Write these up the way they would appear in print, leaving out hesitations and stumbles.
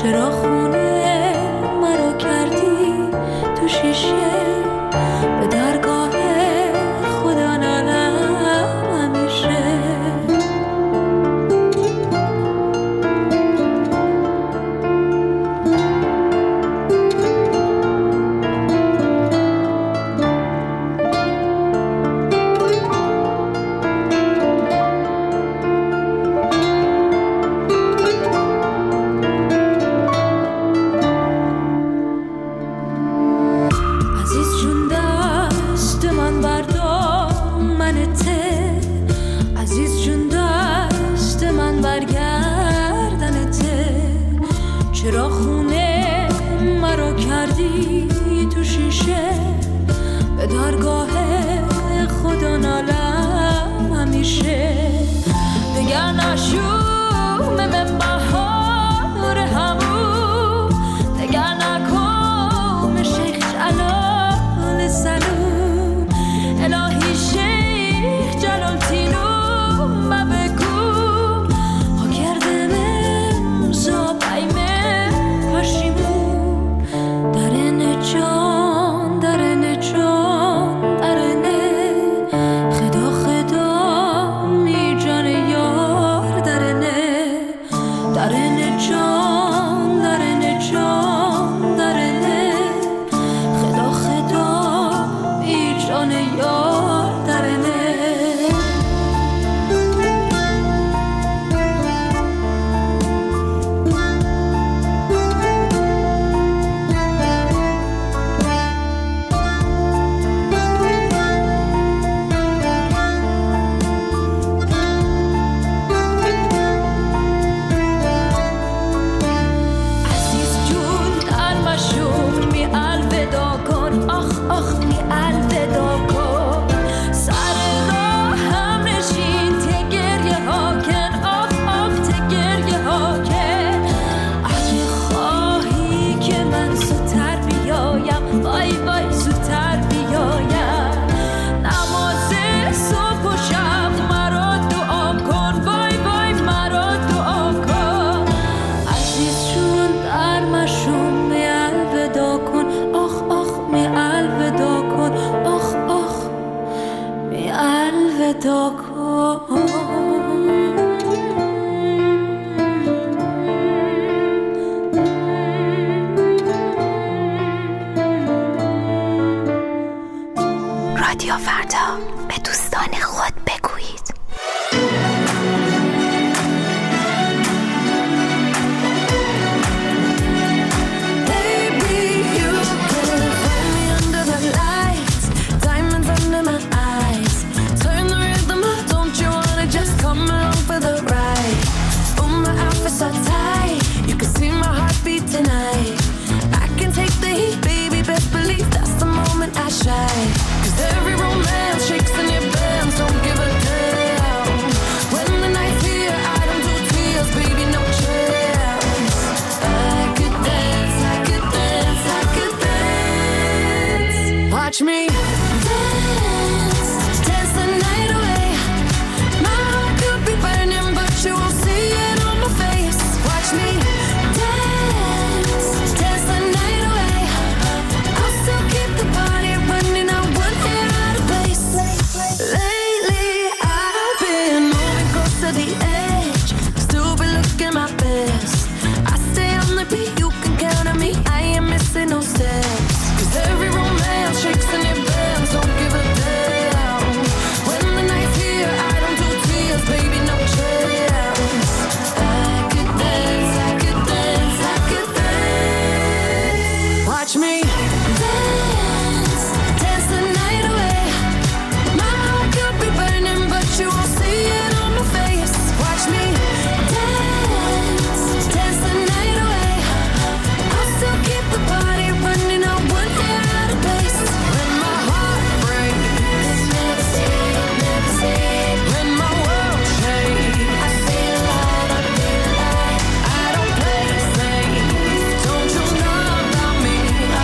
چرا خونه مرا کردی تو شیشه به درگاه خدا نالم همیشه. چرا خونه مرا کردی تو شیشه به درگاه خدا نالم همیشه. دگر نشومه من بهار همون، دگر نکن شیخ جلال سلوم، الهی شیخ جلال تینو مبکو ها کردم امزا بایمه پشیمون. درن جان درن جان درنه خدا خدا می جان یار درنه. درن جان درن جان درنه خدا خدا می جان یار درنه. رادیو فردا، به دوستان خود بگویید. Cause every romance shakes in your bands, don't give a damn. When the night's here, I don't do tears, baby, no chance. I could dance, I could dance, I could dance. Watch me dance, dance the night away. My heart could be burning, but you won't see it on my face. Watch me dance, dance the night away. I'll still keep the party running, I won't hear out of place. Lately I've been moving close to the edge, still be looking my best. I stay on the beat, you can count on me, I ain't missing no steps. Cause every romance shakes in your bands, don't give a damn. When the night's here, I don't do tears, baby, no chance. I could dance, I could dance, I could dance. Watch me dance, dance the night away. My heart could be burning, but you won't see it on my face. Watch me dance, dance the night away. I'll still keep the party running, I won't hear out of place. When my heart breaks, never say, when my world shakes, I feel alive, I feel alive. I don't play it safe, don't you know about me?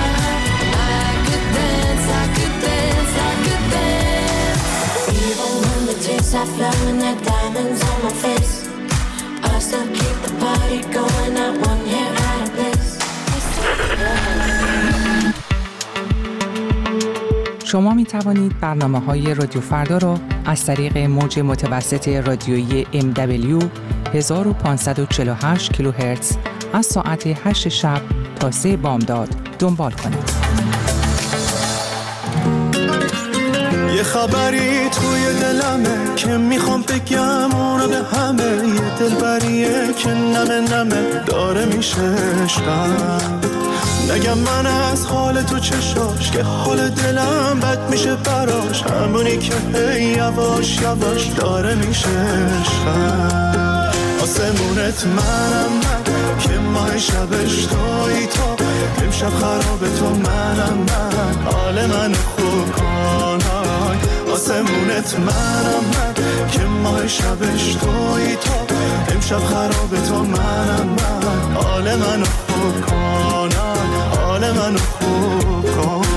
I could dance, I could dance, I could dance. Even when the tears are flowing like diamonds on my face, I still keep the party going, I won't hear out of place. شما می توانید برنامه‌های رادیو فردا را از طریق موج متوسط رادیویی MW 1548 کیلوهرتز از ساعت 8 شب تا 3 بامداد دنبال کنید. یه خبری توی دلمه که میخوام بگم اونو به همه، یه دلبریه که نمه داره میشه عشقم. نگم من از حال تو چشاش که حال دلم بد میشه براش، همونی که هی یواش یواش داره میشه عشقم. آسمونت منم من که ماه شبش توی تو، امشب خراب تو منم من، حال من خوب کنای. آسمونت منم من که ماه شبش توی تو، امشب خراب تو منم من، حال من خوب کنای، حال من خوب کنای.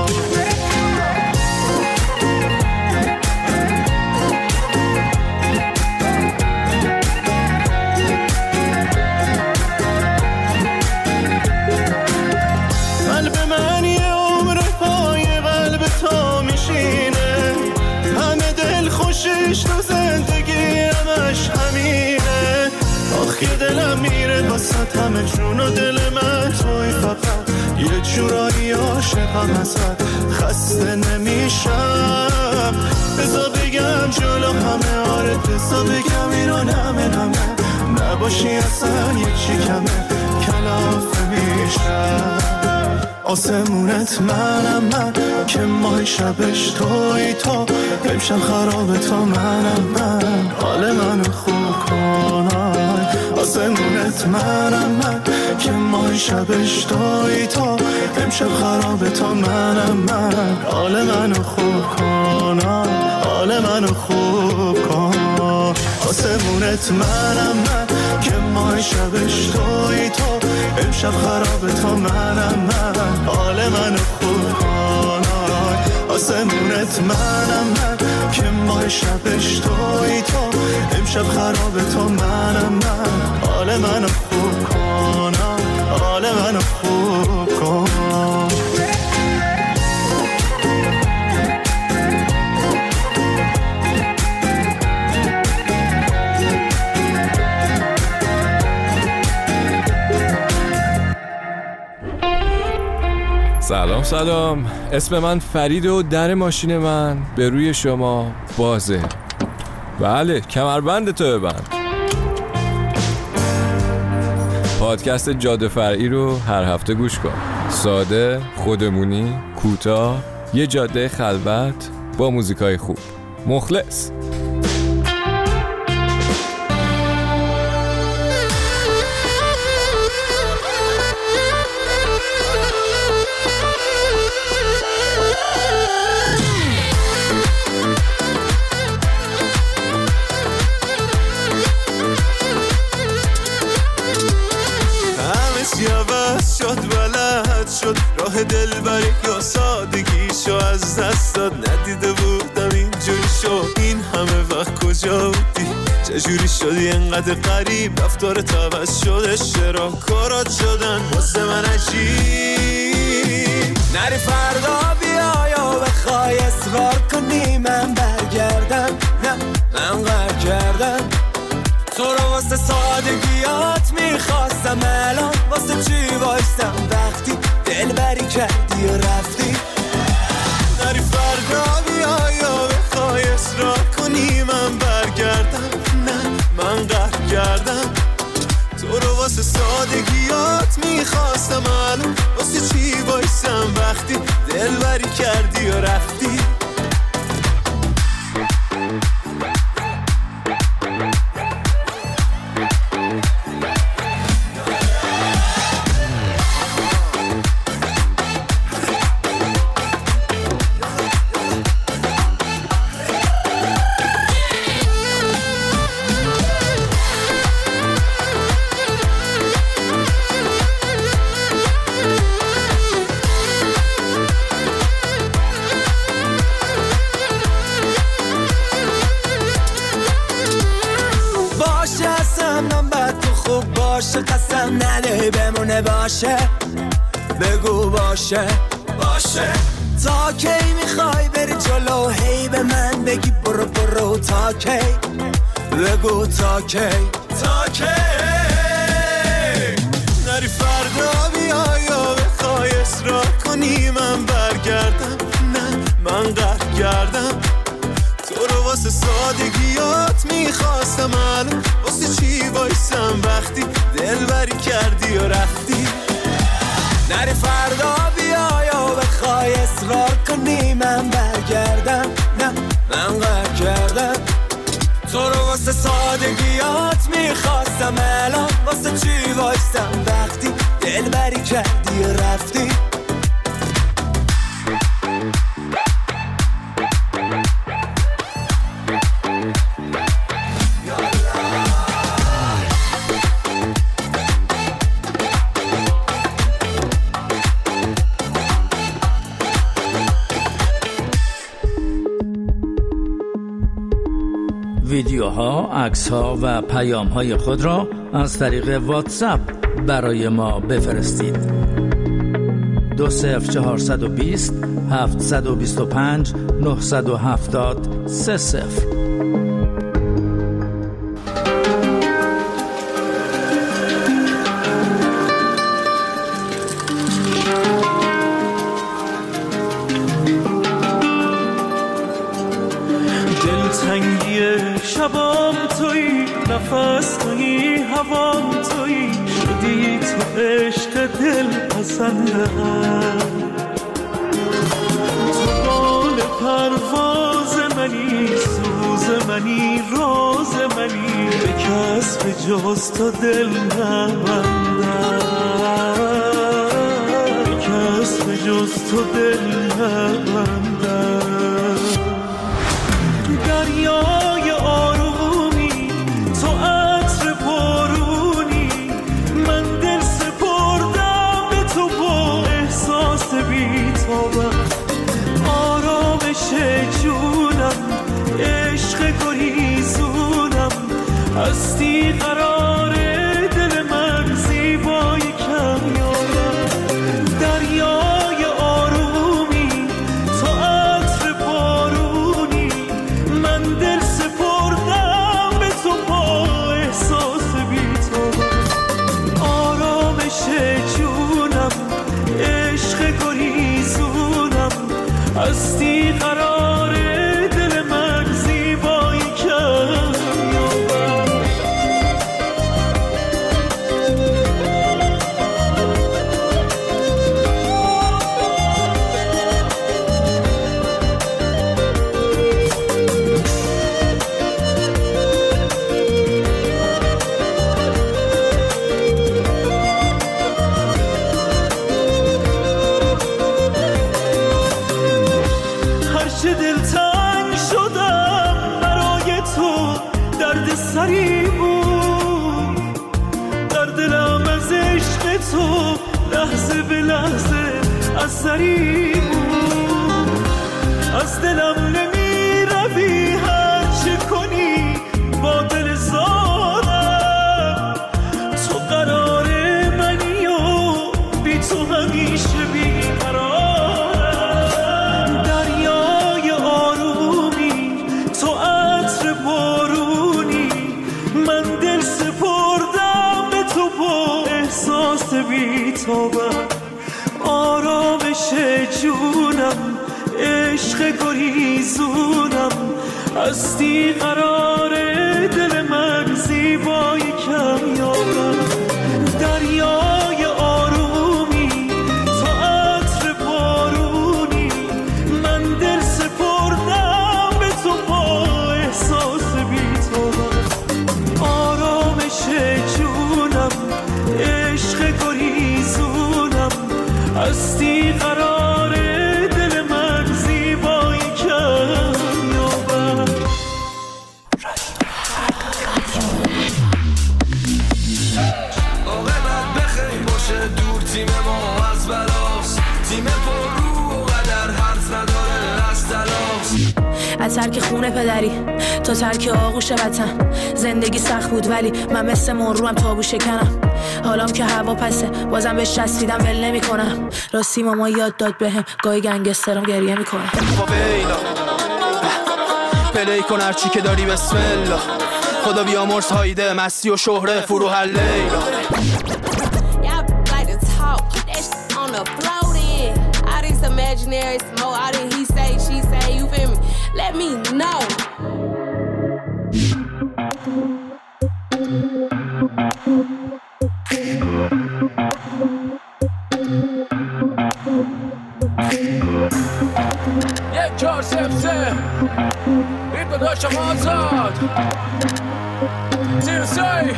تو زندگی همش همینه، آخی دلم میره واسه همه جون و دل من توی، فقط یه جورایی عاشقم ازت خسته نمیشم. بذار بگم جلو همه، آره بذار بگم اینو نمه نباشی اصلا یه چی کمه کلافه میشم. آسمونت منم من که ماه شبش توی تو، امشب خراب تو منم من، حال منو خوب کنای. آسمونت منم من که ماه شبش توی تو، امشب خراب تو منم من، حال منو خوب کنای، حال منو خوب کنای. آسمونت منم من که ماه شبش توی تو، امشب خراب تو منم من، حال منو خوب کنای. آسمونت منم من که ماه شبش توی تو، امشب خراب تو منم من، حال منو خوب کنای، حال منو خوب کنای. سلام، اسم من فرید و در ماشین من به روی شما بازه. بله، کمربند تو ببند. پادکست جاده فرعی رو هر هفته گوش کن. ساده، خودمونی، کوتاه، یه جاده خلوت با موزیکای خوب. مخلص. بلد شد راه دلبری یا سادگیشو از دست داد، ندیده بودم اینجوری شد. این همه وقت کجا بودی؟ چجوری شدی انقدر غریب؟ رفتارت عوض شده، چرا کارات شدن واسه من عجیب؟ نری فردا بیا یا بخوای اصرار کنی من برگردم، نه من قهر کردم تو رو واسه سادگیات میخواستم، الان واسه چی وایستم وقتی دلبری کردی و رفتی؟ نری فردا بیا یا بخوای اصرار کنی من برگردم، نه من قهر کردم تو رو واسه سادگیات میخواستم، الان واسه چی وایستم وقتی دلبری کردی و رفتی؟ قسم نده بمونه باشه، بگو باشه باشه. تا کی میخوای بری جلو هی به من بگی برو برو تا کی بگو تا کی تا کی نری فردا بیای یا بخوای اصرار کنی من برگردم نه من قهر کردم تو رو واسه سادگیات میخواستم الان واسه چی وایسم وقتی دلبری کردی و رفتی نری فردا بیای یا بخوای اصرار کنی من برگردم نه من قهر کردم تو رو واسه سادگیات میخواستم الان واسه چی وایستم وقتی دلبری کردی و رفتی ویدیوها، عکس‌ها و پیام‌های خود را از طریق واتساپ برای ما بفرستید. 20420 725 970 30. شبام تویی نفس تویی هوام تویی شدی تو عشق دل پسندم تو بال پرواز منی سوز منی راز منی به کس به جز تو دل نبندم به کس به جز تو دل نبندم دریای آرومی تو عطر بارونی من دل سپردم به تو با احساس بی‌تابم آرامش جونم عشق گریزونم هستی قرار دل من زیبای کمیابم دریای آرومی تو عطر بارونی من دل سپردم به تو با احساس بی‌تابم آرامش جونم عشق گریزونم هستی قرار دل من زیبای کمیابم هرچه دلتنگ شدم برای تو درد سری بود در دلم از عشق تو لحظه به لحظه اثری بود از دلم نمی روی هر چه کنی با دل زارم تو قرار منی و بی تو همیشه بیقرارم دریای آرومی تو عطر بارونی من دل سپردم به تو با احساس بی‌تابم آرامش جونم عشق گریزونم هستی قرار دل من زیبای کمیابم دریای آرومی تو عطر بارونی من دل سپردم به تو با احساس بی‌تابم آرامش جونم عشق گریزونم هستی قرار دل من زیبای کمیابم از ترک خونه پدری تا ترک آغوش وطن. زندگی سخت بود ولی من مثل مروم تابو شکنم. حالام که هوا پسه بازم بهش چسبیدم ول نمی‌کنم. راستی ماما یاد داد بهم گاهی گنگسترم گریه میکنه. پلی کن هرچی که داری بسم الله. خدا بیامرز هایده مستی و شهره فرو هر لیلا. Imaginary smoke, all that he say, she say, you feel me? Let me know. یک چهار سفته این داداشم آزاد سیرسایی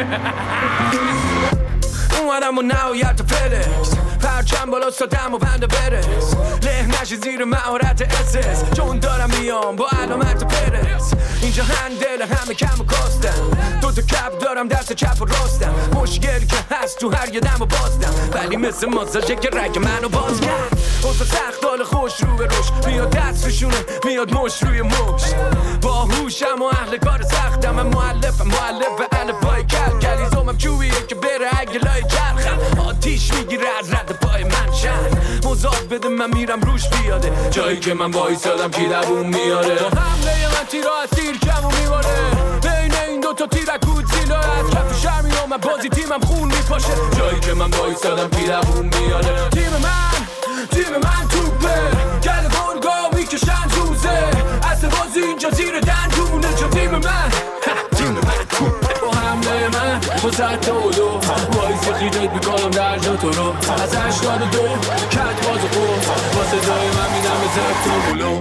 اومدم و نهایت فلکس پرچم بالا سادم و بنده برس له نشی زیر مهارت اسس چون دارم میام با علامت پرس اینجا هندل همه کم و کاستم دو تا کپ دارم دست چپ و راستم مشکلی که هست تو هر یه دم و بازدم ولی مثل ماساژه که رگ منو باز کرد اوزا سخت حال خوش رو به روش میاد دست بشونه میاد مش روی مش با هوشم و اهل کار سختم من مؤلفم الفبای کلیزومم چوبیه که بره اگه لای چرخم آتیش میگیره از رد پای من شد مزاد بده من میرم روش بیاده جایی که من وایسادم کی دووم میاره با حمله من تیرا از تیر کمو میباره بین این دوتا تیرکود زیلا از کف شرمی و من بازی تیمم خون میپاشه جایی که من وایسادم کی دووم میاره تیم من توپه گل گرگا میکشن روزه اصل بازی اینجا زیر دندونه چون تیم من با حمله من با زد و دو وایسی خیجت میکنم در جا تو رو از 82 کت باز و خوب با صدای من میدم به زد تو بلو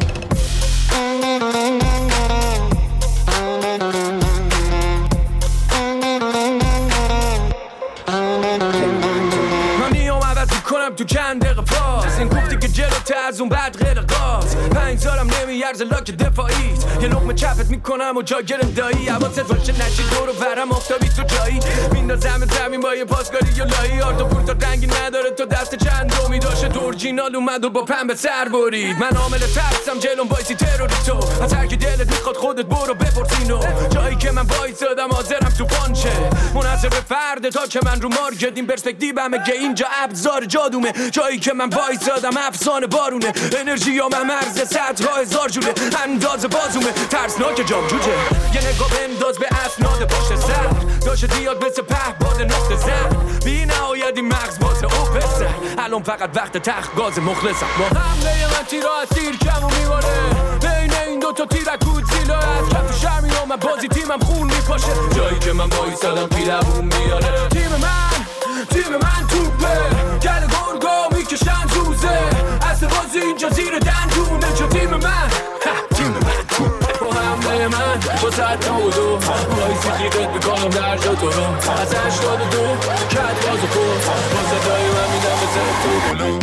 تو چند دقیقه پاس این گفتی که جلوته از اون بعد غیر قاس 5 سالم نمیارزه لاک دفاعیت یه لقمه چپت میکنم و جا گرم دایی حواست باشه نشی دور و برم آفتابی تو جایی میندازم زمین با یه پاسکاری یا لایی آرتا پورتا رنگی نداره تو دست چند رومی داشته دورجینال اومد و با پنبه سر برید من عامل ترسم جلوم وایسی تروریستو از هر کی دلت میخواد خودت برو بپرسینو جایی که من وایسادم حاضرم تو پانچه منحصر به فرد تا که من رو مارکت این پرسپکتیومه که اینجا ابزار جادو جایی که من وایسادم افسانه بارونه انرژی ها من مرز 100,000 جوله انداز بازومه ترسناک جام جوجه یه نگاه بنداز به اسناد پشت سر داشته دیاد مثل پهباد نقطه زن بی نهایت این مغز بازه او پسر الان فقط وقت تخت گاز مخلصم با حمله من تیرا از تیر کمو میباره بین این دوتا تیرکود زیلا از کف شرمی و من بازی تیمم خون میپاشه جایی که من وایسادم کی دووم میاره تیم من توپه گل گرگا میکشن روزه اصل بازی اینجا زیر دندونه چون تیم من با حمله من با زد و دو وایسی خیقت میکنم در جا تو رو از 82 کت باز و خود با صدای من میدم به زد تو بلو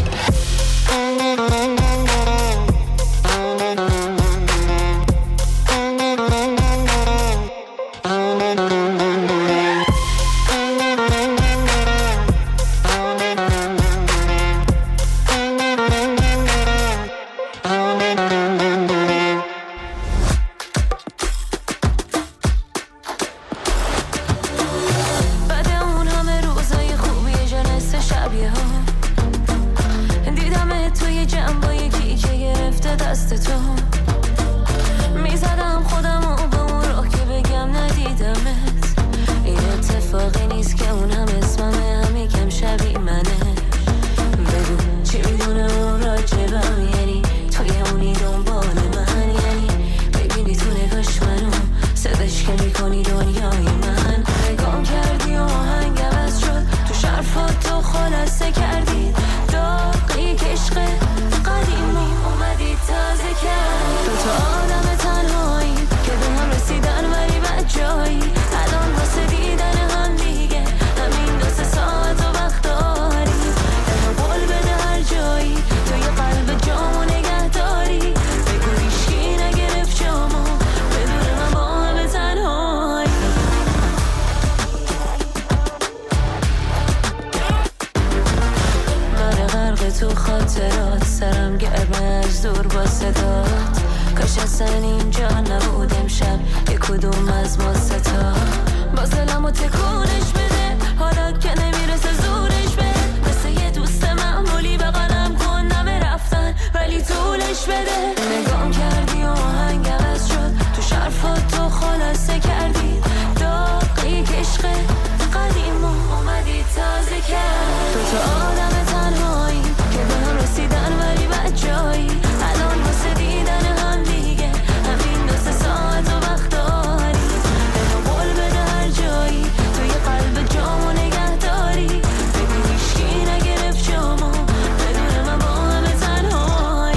کاش اصلا اینجا نبود امشب یک کدوم از ما ستا باز دلمو تکونش بده حالا که نمیرسه زورش بده مثل یه دوست معمولی بغلم کن نمه رفتن ولی طولش بده نگام کردی و آهنگ عوض شد تو شرفات تو خلاصه کردی داغی که عشق قدیم اومدی تازه کرد تو آدم تنهایی که به هم رسیدن ولی بد جایی الان واسه دیدن هم دیگه همین 2 ساعت و وقت داری بهم قول بده هر جایی توی قلب جامو نگه داری بگو هیچکی نگرفت جامو بدون من با همه تنهایی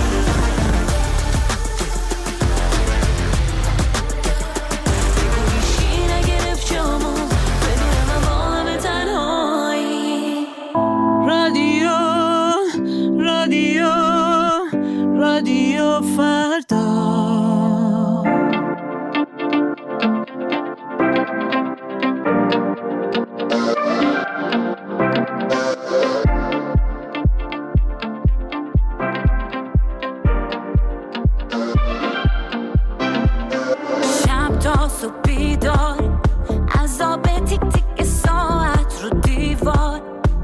بگو هیچکی نگرفت جامو بدون من با همه تنهایی رادیو فردا شب تا صبح بیدار عذاب تیک تیک ساعت رو دیوار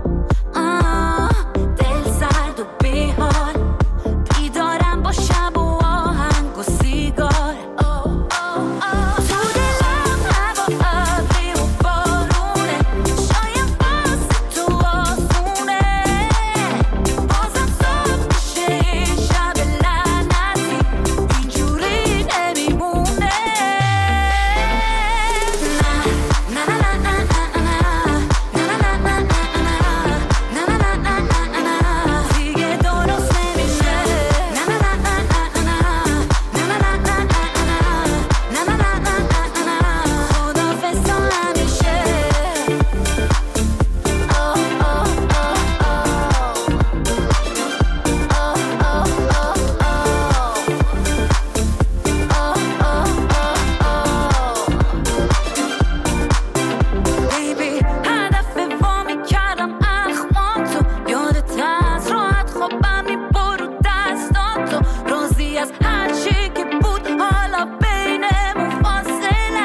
دل سرد و بیحال بیدارم با شب و آهنگ و سیگار تو دلم هوا ابری و بارونه شاید واسه تو آسونه بازم صبح میشه این شب لعنتی اینجوری نمیمونه دیگه درست نمیشه خدافظ تا همیشه بیبی هدف وامی کردم اخوان تو یادت از راحت خوابم میبرو دستان تو راضی از هر چی که بود حالا بینمون فاصله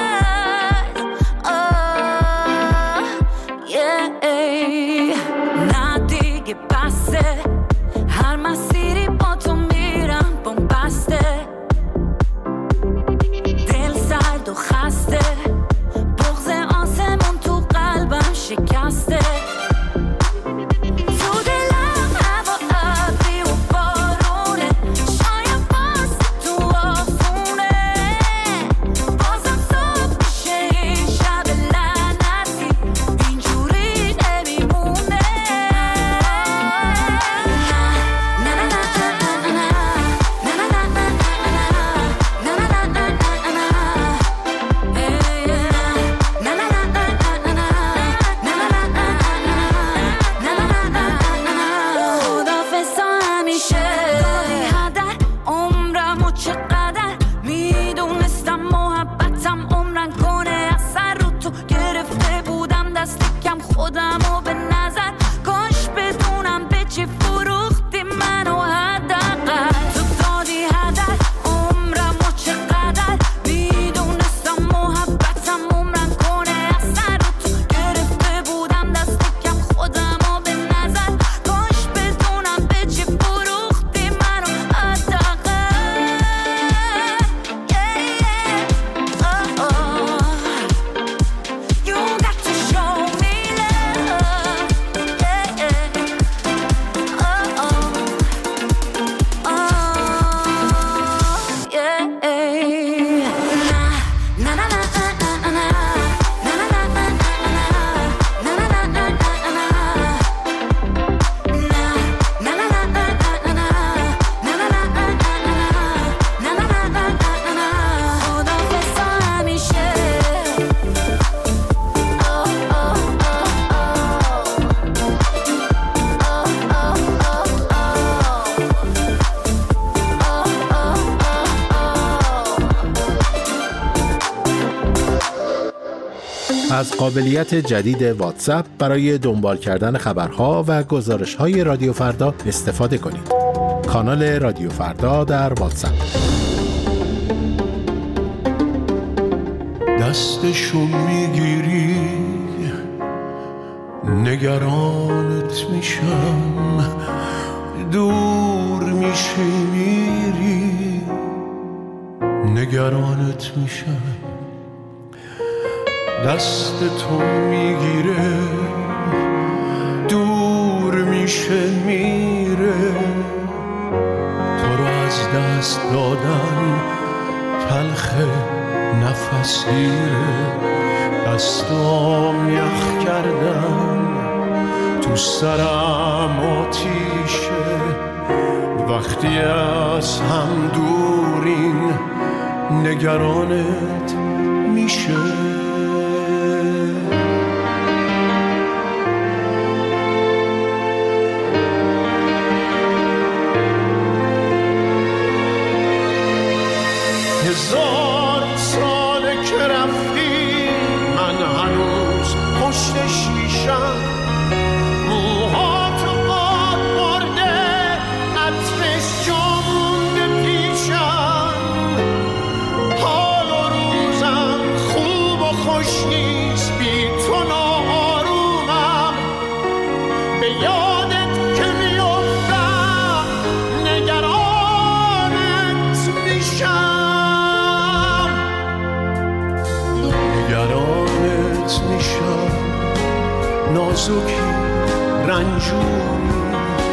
نه دیگه بسته هر مسیری با تو میرم بومبسته دل سرد و خسته بغض آسمون تو قلبم شکسته تو دلم هوا ابری و بارونه شاید واسه تو آسونه بازم صبح میشه این شب لعنتی اینجوری نمیمونه خدافظ تا همیشه هدر عمرمو چقدر میدونستم محبتم عمرن کنه اثر رو تو گرفته بودم دست کم خودمو به نظر کاش بدونم به چی فروختی منو حداقل تو دادی هدر عمرمو چقدر میدونستم محبتم عمرن کنه اثر رو تو گرفته بودم دست کم خودمو به نظر کاش بدونم به چی فروختی منو حداقل You got to show me از قابلیت جدید واتساپ برای دنبال کردن خبرها و گزارش‌های رادیو فردا استفاده کنید. کانال رادیو فردا در واتساپ. دستشو میگیری نگرانت میشم، دور میشی میری نگرانت میشم. دست تو میگیره دور میشه میره، تو رو از دست دادن تلخه نفس گیره. دستام یخ کردن تو سرم آتیشه، وقتی از هم دورین نگرانت میشه. هزار ساله که رفتی من هنوز پشت شیشم، موهاتو باد برده عطرش جا مونده پیشم. حال و روزم خوب و خوش نیست بی تو ناآرومم، به یادت که میافتم نگرانت میشم. نگرانت میشم، نازکی رنجوری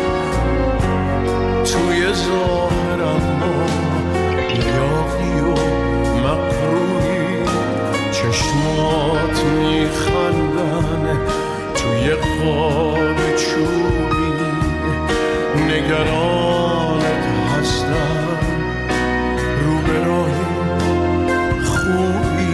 توی ظاهرم ما یاقی و مقروری. چشمات میخندن توی قاب چوبی، نگرانت هستم رو به راهی خوبی.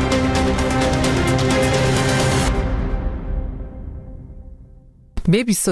به 23